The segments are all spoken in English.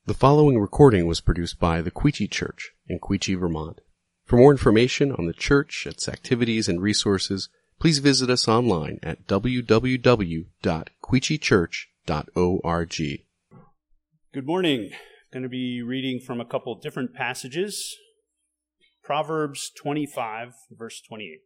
The following recording was produced by the Quechee Church in Quechee, Vermont. For more information on the church, its activities, and resources, please visit us online at www.quecheechurch.org. Good morning. I'm going to be reading from a couple different passages. Proverbs 25, verse 28.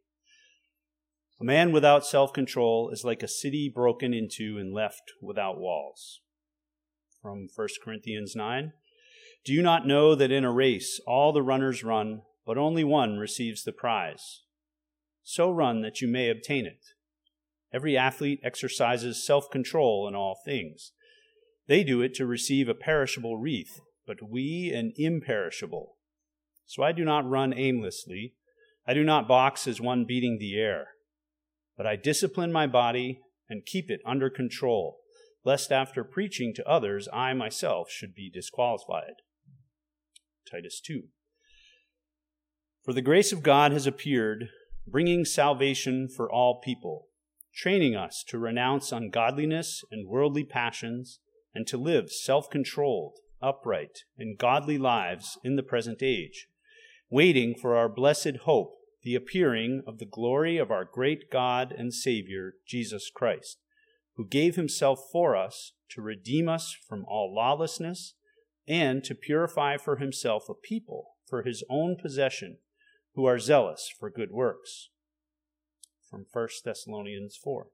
A man without self-control is like a city broken into and left without walls. From 1 Corinthians 9. Do you not know that in a race all the runners run, but only one receives the prize? So run that you may obtain it. Every athlete exercises self-control in all things. They do it to receive a perishable wreath, but we an imperishable. So I do not run aimlessly. I do not box as one beating the air. But I discipline my body and keep it under control, lest after preaching to others, I myself should be disqualified. Titus 2. For the grace of God has appeared, bringing salvation for all people, training us to renounce ungodliness and worldly passions, and to live self-controlled, upright, and godly lives in the present age, waiting for our blessed hope, the appearing of the glory of our great God and Savior, Jesus Christ, who gave himself for us to redeem us from all lawlessness and to purify for himself a people for his own possession who are zealous for good works. From 1 Thessalonians 4.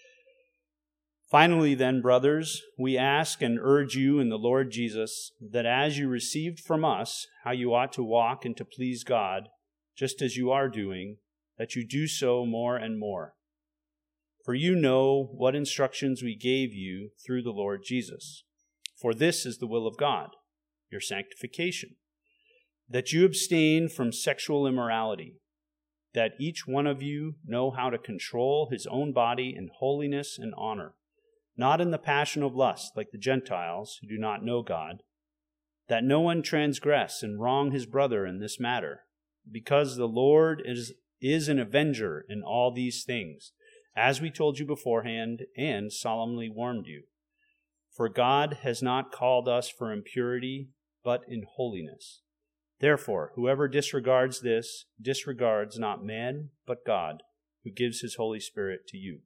Finally then, brothers, we ask and urge you in the Lord Jesus that as you received from us how you ought to walk and to please God, just as you are doing, that you do so more and more. For you know what instructions we gave you through the Lord Jesus. For this is the will of God, your sanctification, that you abstain from sexual immorality, that each one of you know how to control his own body in holiness and honor, not in the passion of lust like the Gentiles who do not know God, that no one transgress and wrong his brother in this matter, because the Lord is an avenger in all these things, as we told you beforehand and solemnly warned you. For God has not called us for impurity, but in holiness. Therefore, whoever disregards this disregards not man, but God, who gives his Holy Spirit to you.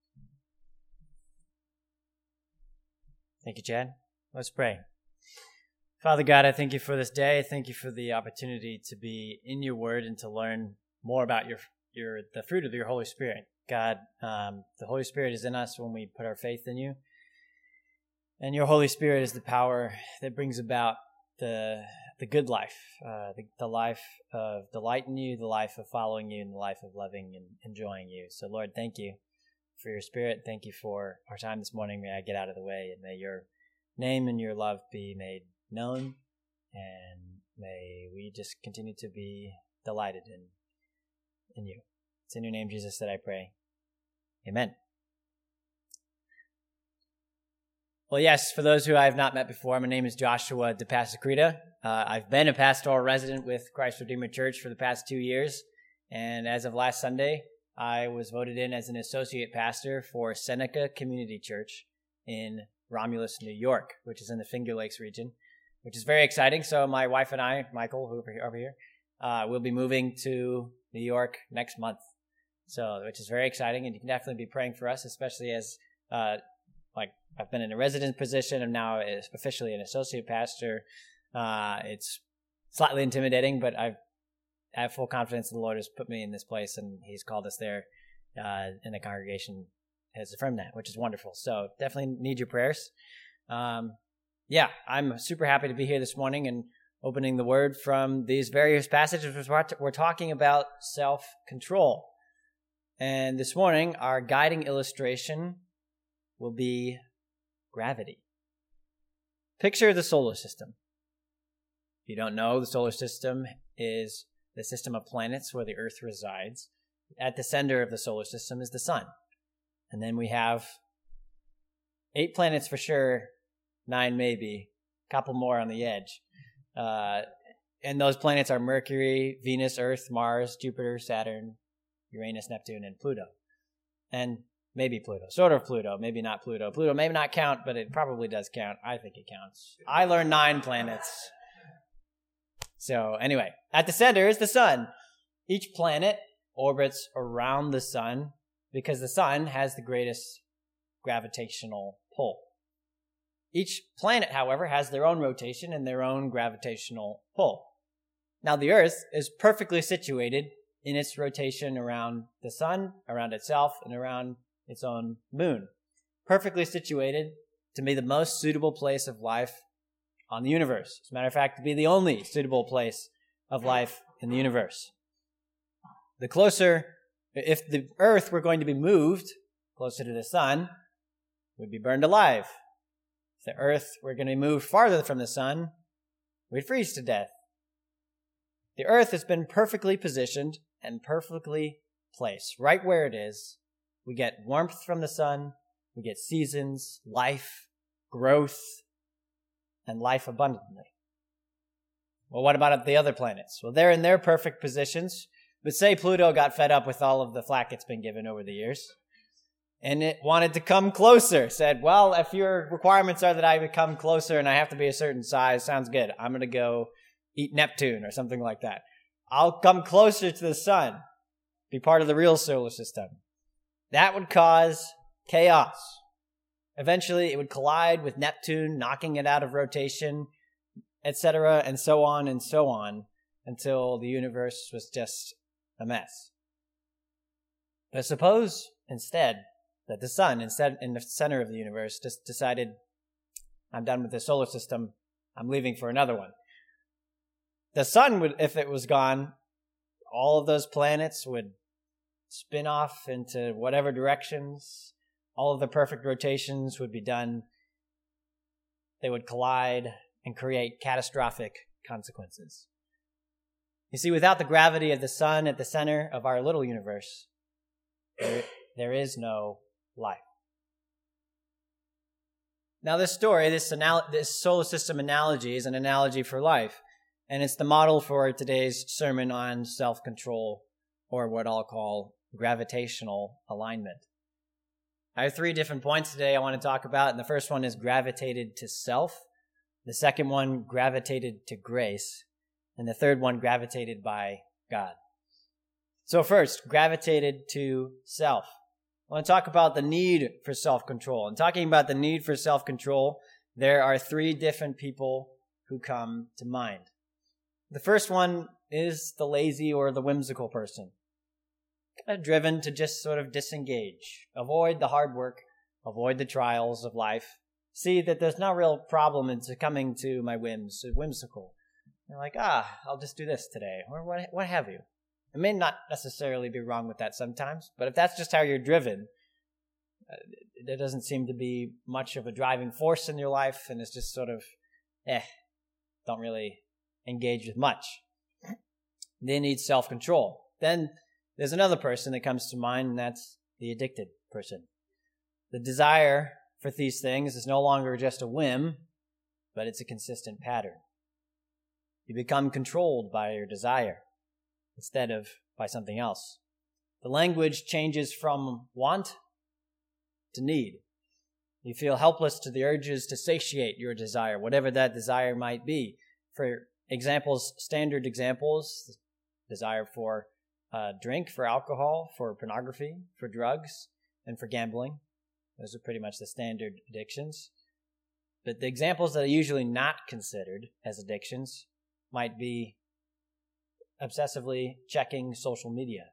Thank you, Chad. Let's pray. Father God, I thank you for this day. I thank you for the opportunity to be in your word and to learn more about the fruit of your Holy Spirit. God, the Holy Spirit is in us when we put our faith in you. And your Holy Spirit is the power that brings about the good life, the life of delight in you, the life of following you, and the life of loving and enjoying you. So, Lord, thank you for your Spirit. Thank you for our time this morning. May I get out of the way, and may your name and your love be made known, and may we just continue to be delighted in you. It's in your name, Jesus, that I pray. Amen. Well, yes, for those who I have not met before, my name is Joshua DePasacreta. I've been a pastoral resident with Christ Redeemer Church for the past 2 years, and as of last Sunday, I was voted in as an associate pastor for Seneca Community Church in Romulus, New York, which is in the Finger Lakes region, which is very exciting. So my wife and I, Michael, over here, will be moving to New York next month. So, which is very exciting, and you can definitely be praying for us, especially as, I've been in a resident position and now is officially an associate pastor. It's slightly intimidating, but I have full confidence that the Lord has put me in this place, and he's called us there, and the congregation has affirmed that, which is wonderful. So definitely need your prayers. I'm super happy to be here this morning and opening the word from these various passages. We're talking about self-control. And this morning, our guiding illustration will be gravity. Picture the solar system. If you don't know, the solar system is the system of planets where the Earth resides. At the center of the solar system is the sun. And then we have 8 planets for sure, 9 maybe, a couple more on the edge. And those planets are Mercury, Venus, Earth, Mars, Jupiter, Saturn, Uranus, Neptune, and Pluto. And Maybe Pluto. Sort of Pluto. Maybe not Pluto. Pluto may not count, but it probably does count. I think it counts. I learned 9 planets. So anyway, at the center is the sun. Each planet orbits around the sun because the sun has the greatest gravitational pull. Each planet, however, has their own rotation and their own gravitational pull. Now, the Earth is perfectly situated in its rotation around the sun, around itself, and around its own moon. Perfectly situated to be the most suitable place of life on the universe. As a matter of fact, to be the only suitable place of life in the universe. The closer, if the Earth were going to be moved closer to the sun, we'd be burned alive. If the Earth were going to move farther from the sun, we'd freeze to death. The Earth has been perfectly positioned and perfectly placed right where it is. We get warmth from the sun, we get seasons, life, growth, and life abundantly. Well, what about the other planets? Well, they're in their perfect positions, but say Pluto got fed up with all of the flack it's been given over the years, and it wanted to come closer, said, well, if your requirements are that I become closer and I have to be a certain size, sounds good. I'm going to go eat Neptune or something like that. I'll come closer to the sun, be part of the real solar system. That would cause chaos. Eventually, it would collide with Neptune, knocking it out of rotation, etc., and so on, until the universe was just a mess. But suppose, instead, that the sun, instead in the center of the universe, just decided, I'm done with the solar system, I'm leaving for another one. The sun would, if it was gone, all of those planets would spin off into whatever directions. All of the perfect rotations would be done. They would collide and create catastrophic consequences. You see, without the gravity of the sun at the center of our little universe, there is no life. Now, this story, this solar system analogy is an analogy for life, and it's the model for today's sermon on self-control, or what I'll call gravitational alignment. I have 3 different points today I want to talk about, and the first one is gravitated to self. The second one, gravitated to grace. And the third one, gravitated by God. So first, gravitated to self. I want to talk about the need for self-control. And talking about the need for self-control, there are 3 different people who come to mind. The first one is the lazy or the whimsical person. Kind of driven to just sort of disengage, avoid the hard work, avoid the trials of life, see that there's no real problem in succumbing to my whims, whimsical. You're like, I'll just do this today, or what have you. It may not necessarily be wrong with that sometimes, but if that's just how you're driven, there doesn't seem to be much of a driving force in your life, and it's just sort of, don't really engage with much. They need self-control. Then there's another person that comes to mind, and that's the addicted person. The desire for these things is no longer just a whim, but it's a consistent pattern. You become controlled by your desire instead of by something else. The language changes from want to need. You feel helpless to the urges to satiate your desire, whatever that desire might be. For examples, standard examples, desire for drink, for alcohol, for pornography, for drugs, and for gambling. Those are pretty much the standard addictions. But the examples that are usually not considered as addictions might be obsessively checking social media,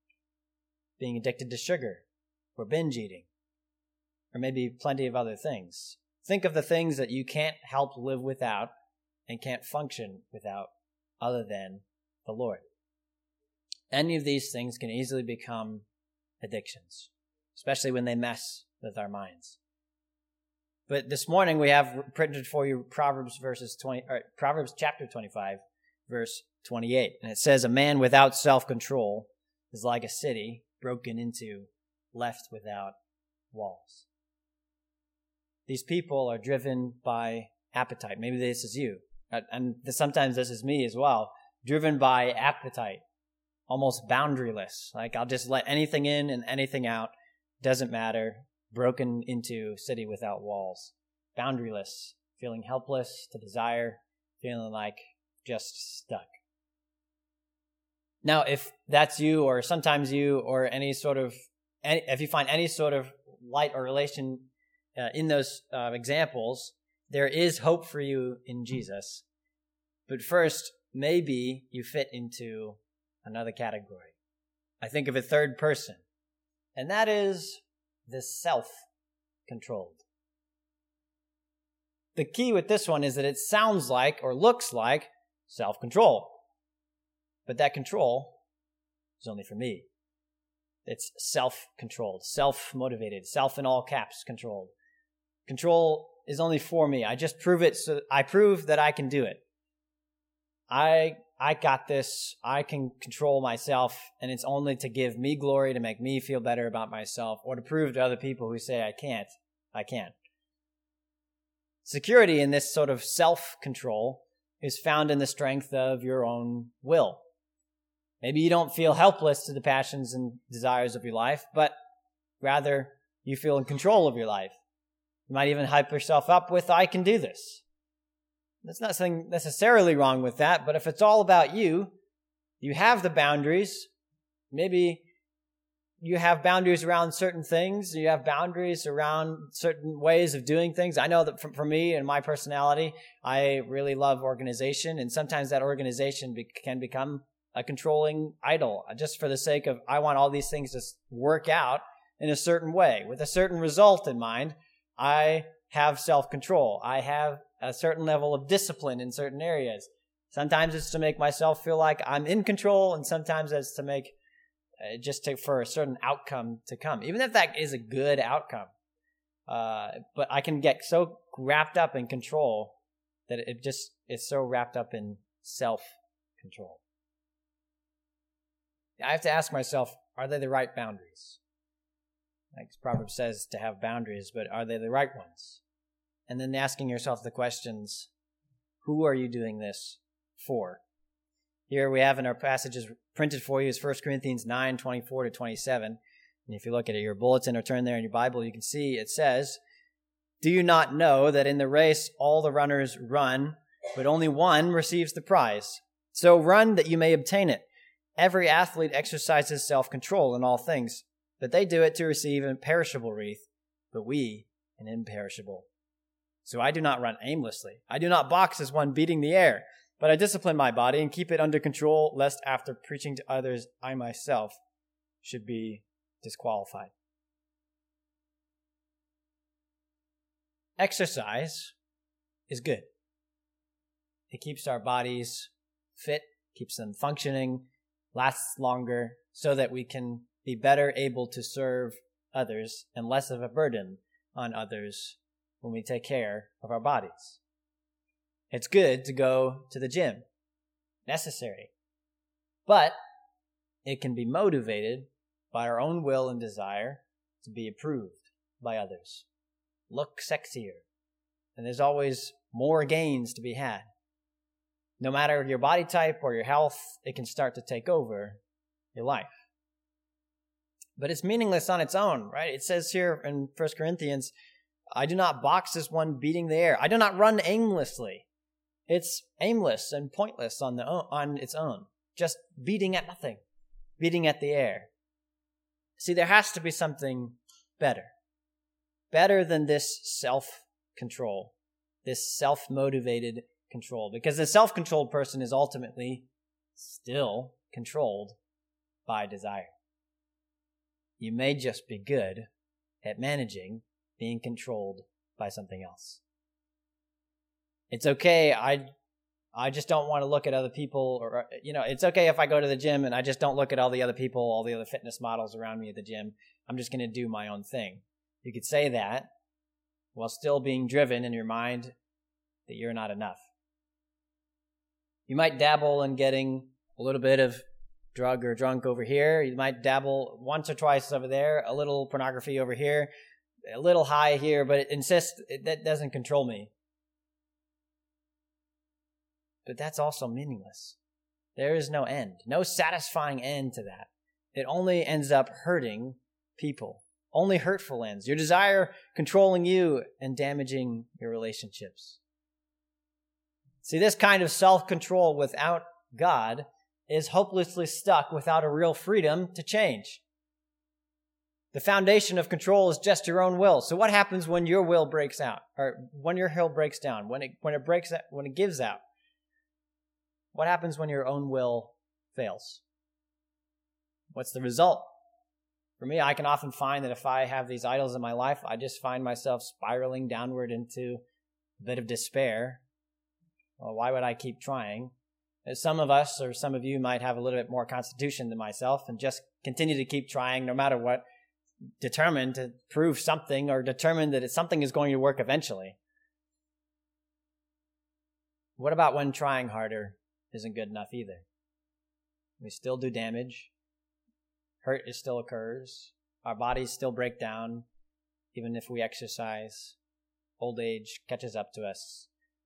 being addicted to sugar, or binge eating, or maybe plenty of other things. Think of the things that you can't help live without and can't function without other than the Lord. Any of these things can easily become addictions, especially when they mess with our minds. But this morning we have printed for you Proverbs chapter 25, verse 28. And it says, a man without self-control is like a city broken into, left without walls. These people are driven by appetite. Maybe this is you. And sometimes this is me as well. Driven by appetite. Almost boundaryless. Like I'll just let anything in and anything out. doesn't matter, broken into city without walls, boundaryless, feeling helpless to desire, feeling like just stuck. Now, if that's you, or sometimes you, or if you find any sort of light or relation in those examples, there is hope for you in Jesus. But first, maybe you fit into another category. I think of a third person, and that is the self-controlled. The key with this one is that it sounds like or looks like self-control. But that control is only for me. It's self-controlled, self-motivated, self in all caps controlled. Control is only for me. I just prove it, so I prove that I can do it. I got this. I can control myself, and it's only to give me glory, to make me feel better about myself, or to prove to other people who say I can't. Security in this sort of self-control is found in the strength of your own will. Maybe you don't feel helpless to the passions and desires of your life, but rather you feel in control of your life. You might even hype yourself up with, I can do this. There's nothing necessarily wrong with that, but if it's all about you, you have the boundaries. Maybe you have boundaries around certain things. You have boundaries around certain ways of doing things. I know that for me and my personality, I really love organization, and sometimes that organization can become a controlling idol, just for the sake of, I want all these things to work out in a certain way, with a certain result in mind. I have self-control. I have a certain level of discipline in certain areas. Sometimes it's to make myself feel like I'm in control, and sometimes it's to make, for a certain outcome to come, even if that is a good outcome. But I can get so wrapped up in control that it's so wrapped up in self-control. I have to ask myself, are they the right boundaries? Like Proverbs says to have boundaries, but are they the right ones? And then asking yourself the questions, who are you doing this for? Here we have in our passages printed for you is 1 Corinthians 9, 24 to 27. And if you look at your bulletin or turn there in your Bible, you can see it says, do you not know that in the race all the runners run, but only one receives the prize? So run that you may obtain it. Every athlete exercises self-control in all things, but they do it to receive an imperishable wreath, but we an imperishable. So I do not run aimlessly. I do not box as one beating the air, but I discipline my body and keep it under control, lest after preaching to others, I myself should be disqualified. Exercise is good. It keeps our bodies fit, keeps them functioning, lasts longer, so that we can be better able to serve others and less of a burden on others when we take care of our bodies. It's good to go to the gym. Necessary. But it can be motivated by our own will and desire to be approved by others. Look sexier. And there's always more gains to be had. No matter your body type or your health, it can start to take over your life. But it's meaningless on its own, right? It says here in 1 Corinthians, I do not box as one beating the air. I do not run aimlessly. It's aimless and pointless on its own, just beating at nothing, beating at the air. See, there has to be something better than this self-control, this self-motivated control, because the self-controlled person is ultimately still controlled by desire. You may just be good at managing being controlled by something else. It's okay. I just don't want to look at other people, or, it's okay if I go to the gym and I just don't look at all the other people, all the other fitness models around me at the gym. I'm just going to do my own thing. You could say that while still being driven in your mind that you're not enough. You might dabble in getting a little bit of drug or drunk over here. You might dabble once or twice over there, a little pornography over here, a little high here, but it insists that doesn't control me. But that's also meaningless. There is no end, no satisfying end to that. It only ends up hurting people only hurtful ends. Your desire controlling you and damaging your relationships. See, this kind of self-control without God is hopelessly stuck without a real freedom to change. The foundation of control is just your own will. So what happens when your will breaks out, or when your will breaks down, when it gives out? What happens when your own will fails? What's the result? For me, I can often find that if I have these idols in my life, I just find myself spiraling downward into a bit of despair. Well, why would I keep trying? Some of us, or some of you, might have a little bit more constitution than myself and just continue to keep trying no matter what, determined to prove something or determined that something is going to work eventually. What about when trying harder isn't good enough either? We still do damage. Hurt still occurs. Our bodies still break down, even if we exercise. Old age catches up to us.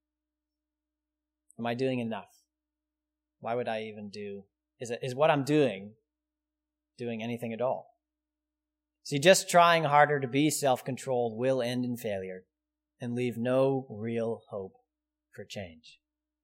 Am I doing enough? Why would I even do? Is what I'm doing anything at all? See, just trying harder to be self-controlled will end in failure and leave no real hope for change.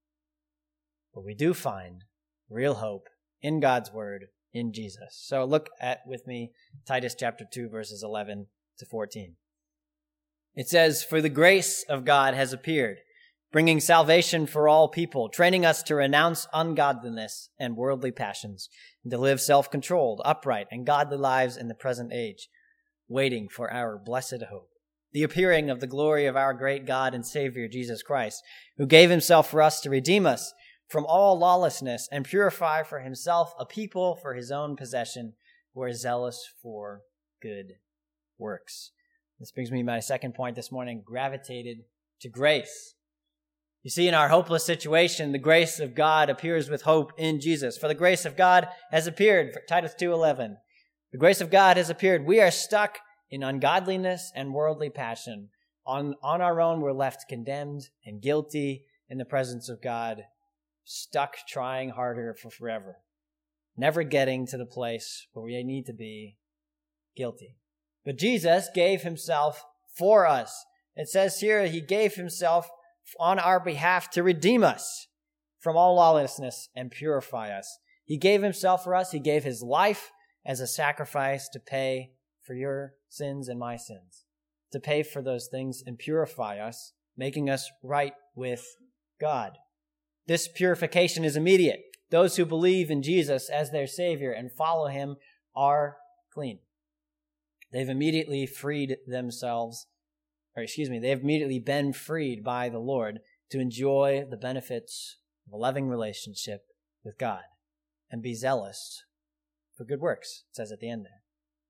But we do find real hope in God's word, in Jesus. So look at with me Titus chapter 2, verses 11 to 14. It says, "For the grace of God has appeared, bringing salvation for all people, training us to renounce ungodliness and worldly passions, and to live self-controlled, upright, and godly lives in the present age, waiting for our blessed hope, the appearing of the glory of our great God and Savior, Jesus Christ, who gave himself for us to redeem us from all lawlessness and purify for himself a people for his own possession who are zealous for good works." This brings me to my second point this morning, gravitated to grace. You see, in our hopeless situation, the grace of God appears with hope in Jesus. For the grace of God has appeared, Titus 2:11. The grace of God has appeared. We are stuck in ungodliness and worldly passion. On our own, we're left condemned and guilty in the presence of God, stuck trying harder for forever, never getting to the place where we need to be, guilty. But Jesus gave himself for us. It says here, he gave himself on our behalf to redeem us from all lawlessness and purify us. He gave himself for us. He gave his life as a sacrifice to pay for your sins and my sins, to pay for those things and purify us, making us right with God. This purification is immediate. Those who believe in Jesus as their Savior and follow him are clean. They've immediately freed themselves, they've immediately been freed by the Lord to enjoy the benefits of a loving relationship with God and be zealous for good works, it says at the end there.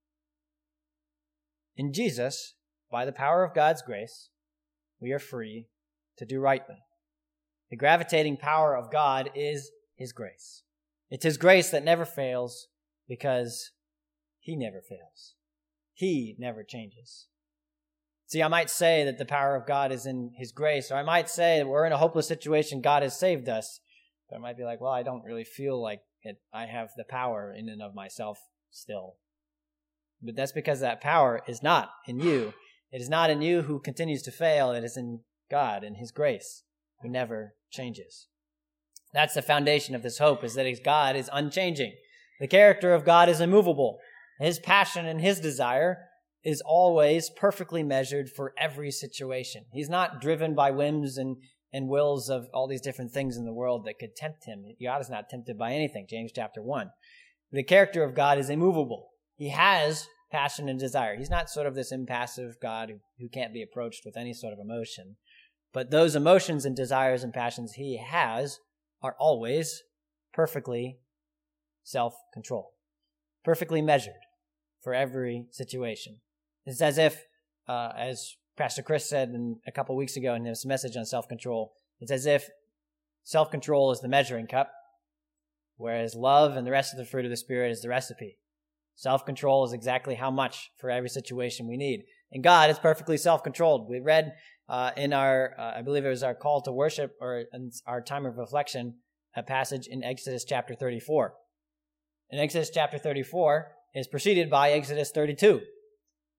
In Jesus, by the power of God's grace, we are free to do rightly. The gravitating power of God is his grace. It's his grace that never fails because he never fails. He never changes. See, I might say that the power of God is in his grace, or I might say that we're in a hopeless situation, God has saved us. But I might be like, well, I don't really feel like I have the power in and of myself still. But that's because that power is not in you. It is not in you who continues to fail. It is in God and his grace who never changes. That's the foundation of this hope, is that God is unchanging. The character of God is immovable. His passion and his desire is always perfectly measured for every situation. He's not driven by whims and wills of all these different things in the world that could tempt him. God is not tempted by anything, James chapter 1. The character of God is immovable. He has passion and desire. He's not sort of this impassive God who can't be approached with any sort of emotion. But those emotions and desires and passions he has are always perfectly self-controlled, perfectly measured for every situation. It's as if, as Pastor Chris said a couple weeks ago in his message on self-control, it's as if self-control is the measuring cup, whereas love and the rest of the fruit of the Spirit is the recipe. Self-control is exactly how much for every situation we need. And God is perfectly self-controlled. We read in our, I believe it was our call to worship, or in our time of reflection, a passage in Exodus chapter 34. And Exodus chapter 34 is preceded by Exodus 32.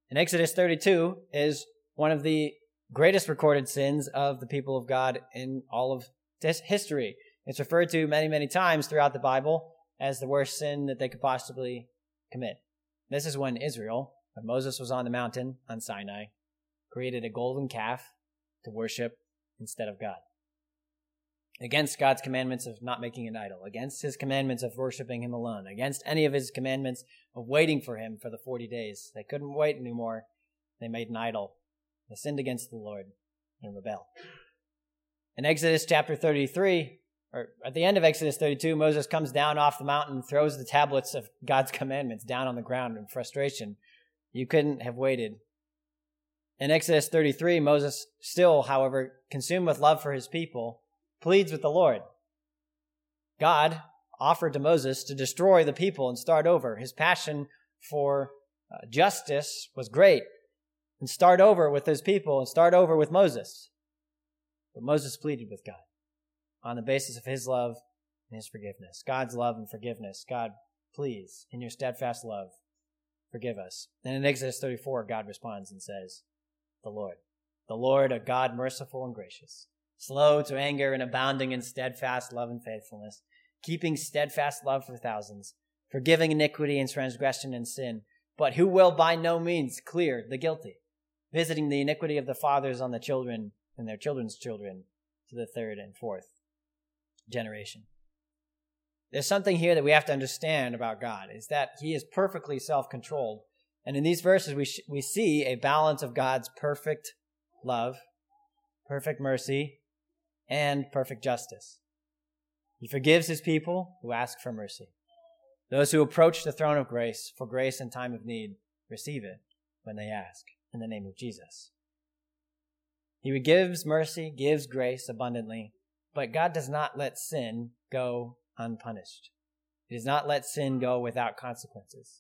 And Exodus 32 is one of the greatest recorded sins of the people of God in all of this history. It's referred to many, many times throughout the Bible as the worst sin that they could possibly commit. This is when Israel, when Moses was on the mountain on Sinai, created a golden calf to worship instead of God. Against God's commandments of not making an idol, against his commandments of worshiping him alone, against any of his commandments of waiting for him for the 40 days. They couldn't wait anymore. They made an idol. They sinned against the Lord and rebelled. In Exodus chapter 33, or at the end of Exodus 32, Moses comes down off the mountain and throws the tablets of God's commandments down on the ground in frustration. You couldn't have waited. In Exodus 33, Moses still, however, consumed with love for his people, pleads with the Lord. God offered to Moses to destroy the people and start over. His passion for justice was great. And start over with his people and start over with Moses. But Moses pleaded with God on the basis of his love and his forgiveness. God's love and forgiveness. God, please, in your steadfast love, forgive us. And in Exodus 34, God responds and says, the Lord, a God merciful and gracious, slow to anger and abounding in steadfast love and faithfulness, keeping steadfast love for thousands, forgiving iniquity and transgression and sin, but who will by no means clear the guilty, visiting the iniquity of the fathers on the children and their children's children to the third and fourth generation. There's something here that we have to understand about God, is that he is perfectly self-controlled. And in these verses, we see a balance of God's perfect love, perfect mercy, and perfect justice. He forgives his people who ask for mercy. Those who approach the throne of grace for grace in time of need receive it when they ask in the name of Jesus. He gives mercy, gives grace abundantly, but God does not let sin go unpunished. He does not let sin go without consequences.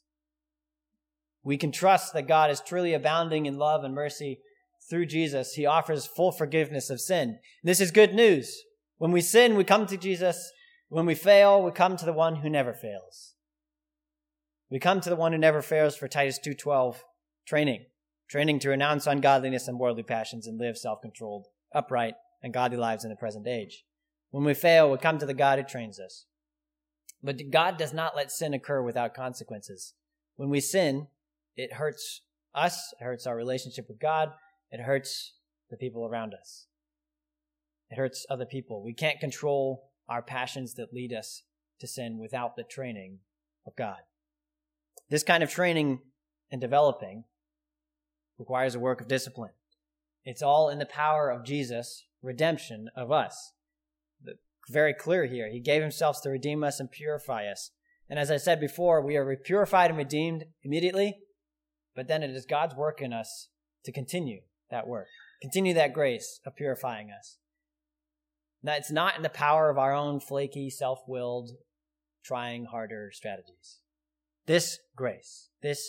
We can trust that God is truly abounding in love and mercy. Through Jesus, he offers full forgiveness of sin. This is good news. When we sin, we come to Jesus. When we fail, we come to the one who never fails. We come to the one who never fails for Titus 2:12 training to renounce ungodliness and worldly passions and live self-controlled, upright, and godly lives in the present age. When we fail, we come to the God who trains us. But God does not let sin occur without consequences. When we sin, it hurts us, it hurts our relationship with God, it hurts the people around us. It hurts other people. We can't control our passions that lead us to sin without the training of God. This kind of training and developing requires a work of discipline. It's all in the power of Jesus' redemption of us. Very clear here. He gave himself to redeem us and purify us. And as I said before, we are purified and redeemed immediately, but then it is God's work in us to continue that work, continue that grace of purifying us. Now, it's not in the power of our own flaky, self-willed, trying harder strategies. This grace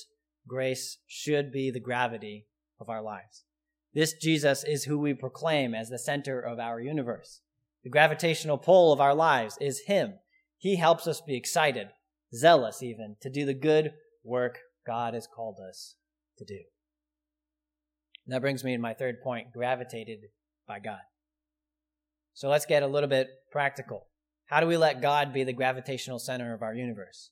should be the gravity of our lives. This Jesus is who we proclaim as the center of our universe. The gravitational pull of our lives is him. He helps us be excited, zealous even, to do the good work God has called us to do. And that brings me to my third point, gravitated by God. So let's get a little bit practical. How do we let God be the gravitational center of our universe?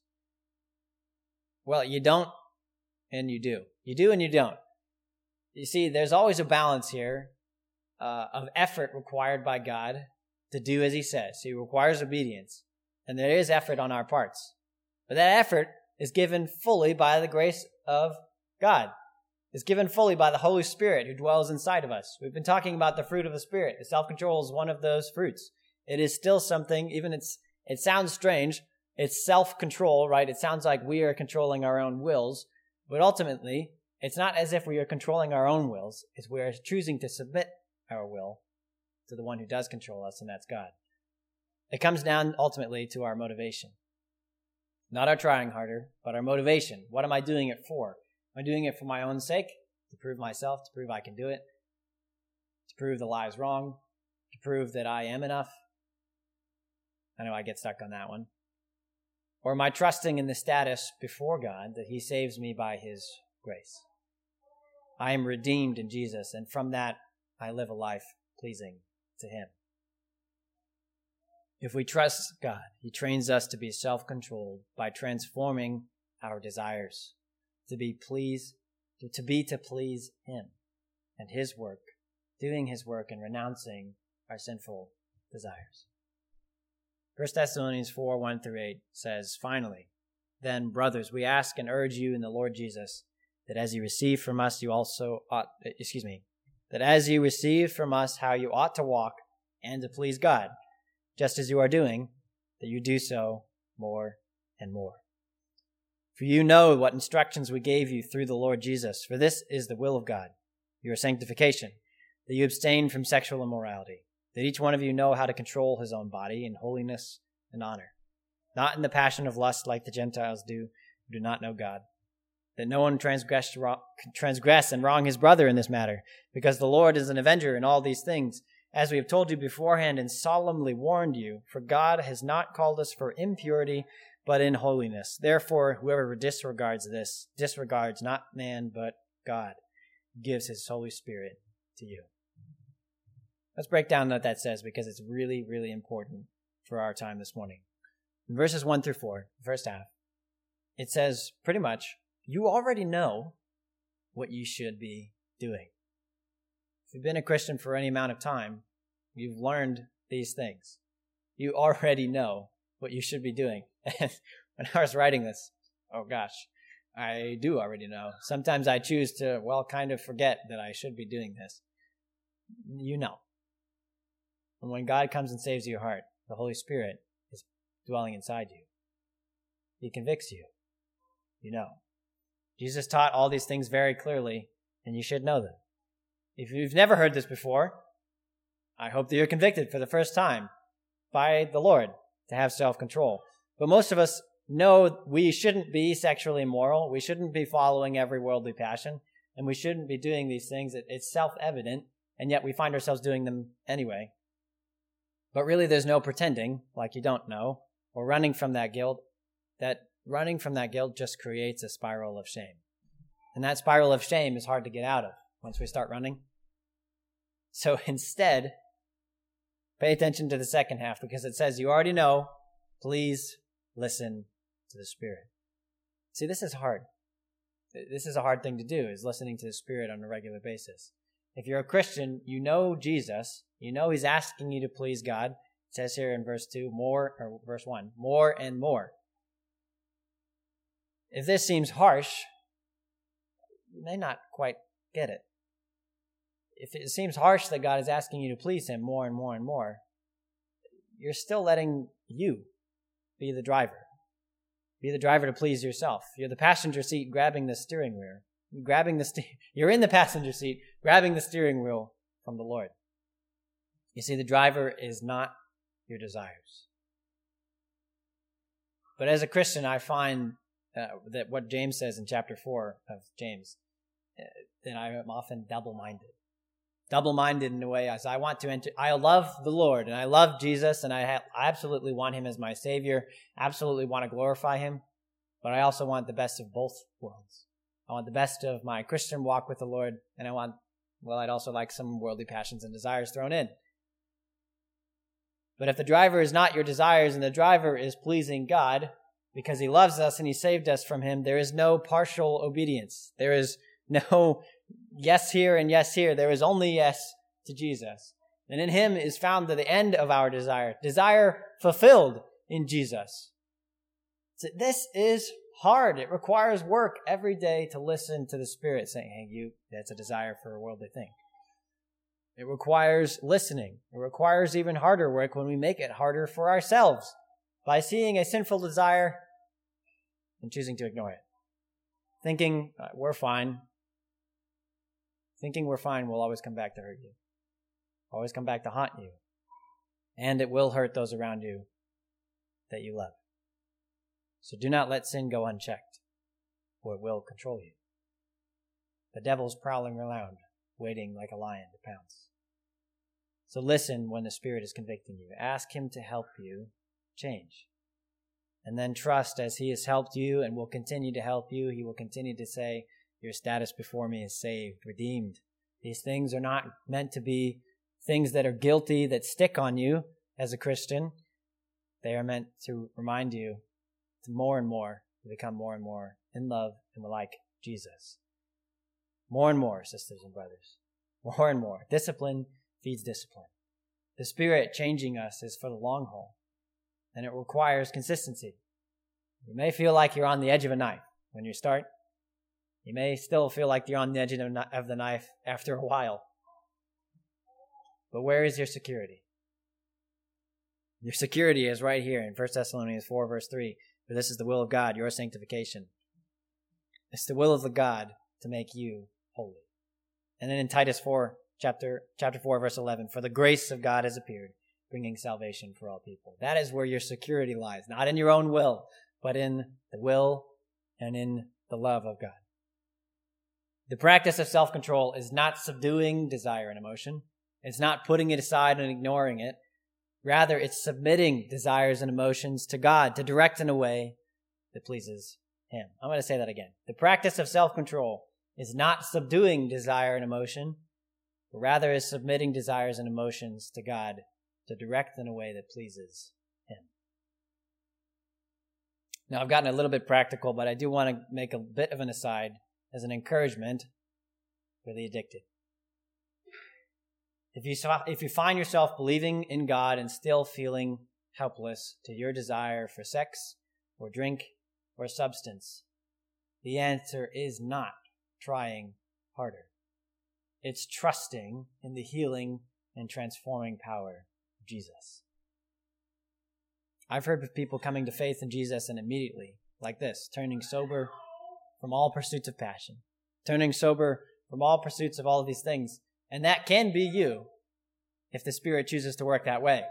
Well, you don't and you do. You do and you don't. You see, there's always a balance here of effort required by God to do as he says. He requires obedience, and there is effort on our parts. But that effort is given fully by the grace of God. It's given fully by the Holy Spirit who dwells inside of us. We've been talking about the fruit of the Spirit. Self-control is one of those fruits. It is still something, even it sounds strange, it's self-control, right? It sounds like we are controlling our own wills, but ultimately, it's not as if we are controlling our own wills. It's we are choosing to submit our will to the one who does control us, and that's God. It comes down ultimately to our motivation. Not our trying harder, but our motivation. What am I doing it for? Am I doing it for my own sake? To prove myself, to prove I can do it? To prove the lie's wrong? To prove that I am enough? I know I get stuck on that one. Or am I trusting in the status before God that he saves me by his grace? I am redeemed in Jesus, and from that I live a life pleasing to him. If we trust God, he trains us to be self-controlled by transforming our desires, to please him and his work, doing his work and renouncing our sinful desires. 1 Thessalonians 4, 1-8 says, Finally, then, brothers, we ask and urge you in the Lord Jesus, that as you receive from us, that as you receive from us how you ought to walk and to please God, just as you are doing, that you do so more and more. For you know what instructions we gave you through the Lord Jesus, for this is the will of God, your sanctification, that you abstain from sexual immorality, that each one of you know how to control his own body in holiness and honor, not in the passion of lust like the Gentiles do, who do not know God, that no one transgress and wrong his brother in this matter, because the Lord is an avenger in all these things, as we have told you beforehand and solemnly warned you, for God has not called us for impurity, but in holiness. Therefore, whoever disregards this, disregards not man, but God, gives his Holy Spirit to you. Let's break down what that says, because it's really, really important for our time this morning. In verses 1-4, the first half, it says pretty much, you already know what you should be doing. If you've been a Christian for any amount of time, you've learned these things. You already know what you should be doing. And when I was writing this, oh gosh, I do already know. Sometimes I choose to, kind of forget that I should be doing this. You know. And when God comes and saves your heart, the Holy Spirit is dwelling inside you. He convicts you. You know. Jesus taught all these things very clearly, and you should know them. If you've never heard this before, I hope that you're convicted for the first time by the Lord to have self-control. But most of us know we shouldn't be sexually immoral. We shouldn't be following every worldly passion, and we shouldn't be doing these things. It's self-evident, and yet we find ourselves doing them anyway. But really, there's no pretending like you don't know or running from that guilt. That running from that guilt just creates a spiral of shame. And that spiral of shame is hard to get out of once we start running. So instead, pay attention to the second half, because it says, you already know, please listen to the Spirit. See, this is hard. This is a hard thing to do, is listening to the Spirit on a regular basis. If you're a Christian, you know Jesus, you know he's asking you to please God. It says here in verse 1, more and more. If this seems harsh, you may not quite get it. If it seems harsh that God is asking you to please him more and more and more, you're still letting you be the driver. Be the driver to please yourself. You're the passenger seat grabbing the steering wheel. You're in the passenger seat grabbing the steering wheel from the Lord. You see, the driver is not your desires. But as a Christian, I find that what James says in chapter 4 of James, that I am often double-minded. Double-minded in a way as I want to enter. I love the Lord and I love Jesus and I absolutely want him as my Savior, absolutely want to glorify him, but I also want the best of both worlds. I want the best of my Christian walk with the Lord, and I'd also like some worldly passions and desires thrown in. But if the driver is not your desires and the driver is pleasing God, because he loves us and he saved us from him, there is no partial obedience. There is no yes here and yes here. There is only yes to Jesus. And in him is found the end of our desire fulfilled in Jesus. So this is hard. It requires work every day to listen to the Spirit saying, hey, that's a desire for a worldly thing. It requires listening. It requires even harder work when we make it harder for ourselves by seeing a sinful desire and choosing to ignore it. Thinking we're fine. Thinking we're fine will always come back to hurt you. Always come back to haunt you. And it will hurt those around you that you love. So do not let sin go unchecked, or it will control you. The devil's prowling around, waiting like a lion to pounce. So listen when the Spirit is convicting you. Ask him to help you change. And then trust as he has helped you and will continue to help you. He will continue to say, Your status before me is saved, redeemed. These things are not meant to be things that are guilty, that stick on you as a Christian. They are meant to remind you to more and more, to become more and more in love and like Jesus. More and more, sisters and brothers. More and more. Discipline feeds discipline. The Spirit changing us is for the long haul, and it requires consistency. You may feel like you're on the edge of a knife when you start. You may still feel like you're on the edge of the knife after a while. But where is your security? Your security is right here in 1 Thessalonians 4, verse 3. For this is the will of God, your sanctification. It's the will of the God to make you holy. And then in Titus 4, chapter 4, verse 11, for the grace of God has appeared, bringing salvation for all people. That is where your security lies, not in your own will, but in the will and in the love of God. The practice of self-control is not subduing desire and emotion. It's not putting it aside and ignoring it. Rather, it's submitting desires and emotions to God to direct in a way that pleases Him. I'm going to say that again. The practice of self-control is not subduing desire and emotion, but rather is submitting desires and emotions to God to direct in a way that pleases Him. Now, I've gotten a little bit practical, but I do want to make a bit of an aside as an encouragement for the addicted. If you find yourself believing in God and still feeling helpless to your desire for sex or drink or substance, the answer is not trying harder. It's trusting in the healing and transforming power of Jesus. I've heard of people coming to faith in Jesus and immediately, like this, turning sober from all pursuits of passion, turning sober from all pursuits of all of these things. And that can be you if the Spirit chooses to work that way.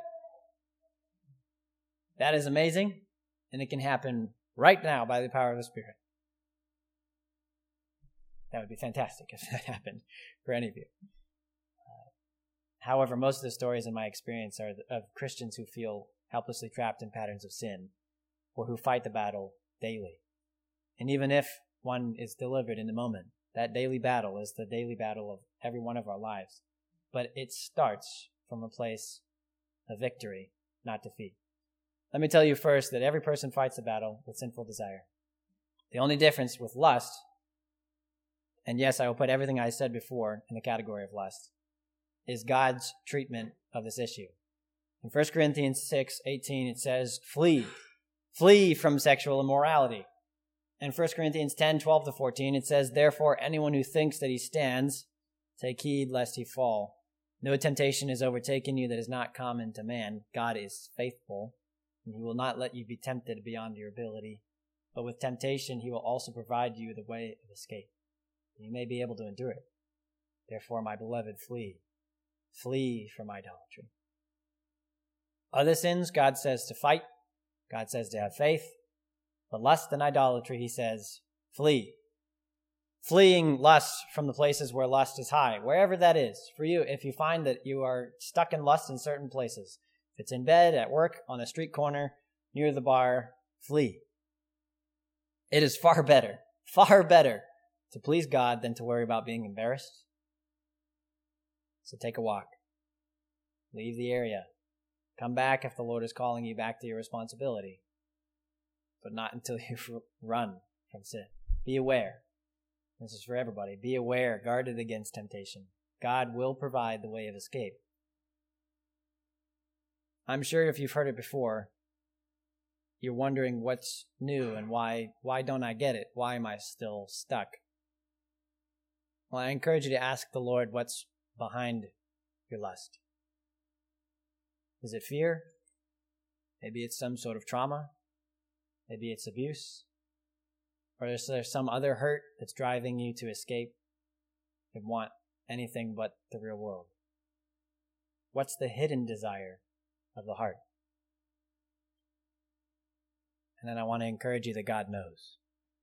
That is amazing, and it can happen right now by the power of the Spirit. That would be fantastic if that happened for any of you. However, most of the stories in my experience are of Christians who feel helplessly trapped in patterns of sin or who fight the battle daily. And even if one is delivered in the moment, that daily battle is the daily battle of every one of our lives. But it starts from a place of victory, not defeat. Let me tell you first that every person fights the battle with sinful desire. The only difference with lust, and yes, I will put everything I said before in the category of lust, is God's treatment of this issue. In 1 Corinthians 6:18, it says, flee from sexual immorality. In 1 Corinthians 10:12-14, it says, therefore, anyone who thinks that he stands, take heed lest he fall. No temptation has overtaken you that is not common to man. God is faithful, and He will not let you be tempted beyond your ability. But with temptation, He will also provide you the way of escape. You may be able to endure it. Therefore, my beloved, flee. Flee from idolatry. Other sins, God says to fight. God says to have faith. But lust and idolatry, He says, flee. Fleeing lust from the places where lust is high, wherever that is for you. If you find that you are stuck in lust in certain places, if it's in bed, at work, on a street corner, near the bar, flee. It is far better to please God than to worry about being embarrassed. So take a walk. Leave the area. Come back if the Lord is calling you back to your responsibility. But not until you run from sin. Be aware. This is for everybody. Be aware, guarded against temptation. God will provide the way of escape. I'm sure if you've heard it before, you're wondering what's new and why don't I get it? Why am I still stuck? Well, I encourage you to ask the Lord what's behind your lust. Is it fear? Maybe it's some sort of trauma. Maybe it's abuse. Or is there some other hurt that's driving you to escape and want anything but the real world? What's the hidden desire of the heart? And then I want to encourage you that God knows.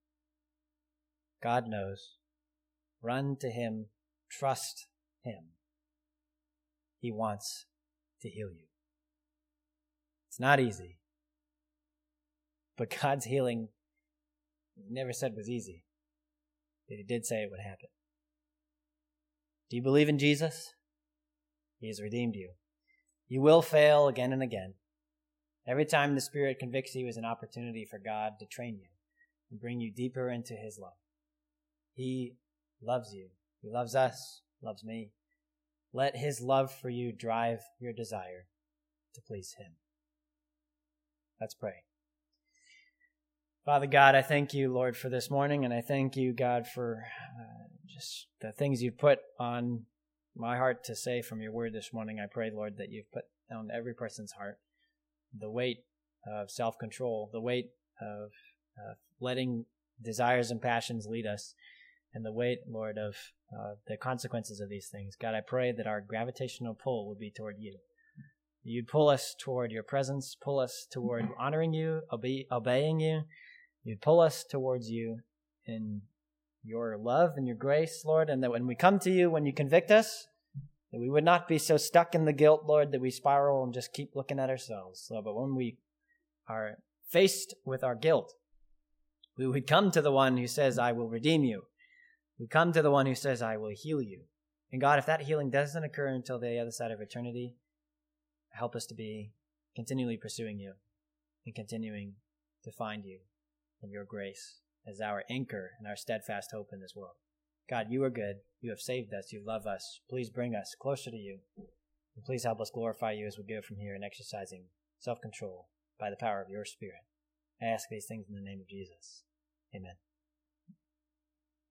God knows. Run to Him. Trust Him. He wants to heal you. It's not easy. But God's healing, He never said was easy. But he did say it would happen. Do you believe in Jesus? He has redeemed you. You will fail again and again. Every time the Spirit convicts you is an opportunity for God to train you and bring you deeper into his love. He loves you. He loves us, loves me. Let his love for you drive your desire to please him. Let's pray. Father God, I thank you, Lord, for this morning, and I thank you, God, for just the things you've put on my heart to say from your word this morning. I pray, Lord, that you've put on every person's heart the weight of self-control, the weight of letting desires and passions lead us, and the weight, Lord, of the consequences of these things. God, I pray that our gravitational pull would be toward you. You'd pull us toward your presence, pull us toward honoring you, obeying you. You'd pull us towards you in your love and your grace, Lord, and that when we come to you, when you convict us, that we would not be so stuck in the guilt, Lord, that we spiral and just keep looking at ourselves. Lord, but when we are faced with our guilt, we would come to the one who says, I will redeem you. We come to the one who says, I will heal you. And God, if that healing doesn't occur until the other side of eternity, help us to be continually pursuing you and continuing to find you and your grace as our anchor and our steadfast hope in this world. God, you are good. You have saved us. You love us. Please bring us closer to you. And please help us glorify you as we go from here in exercising self-control by the power of your Spirit. I ask these things in the name of Jesus. Amen.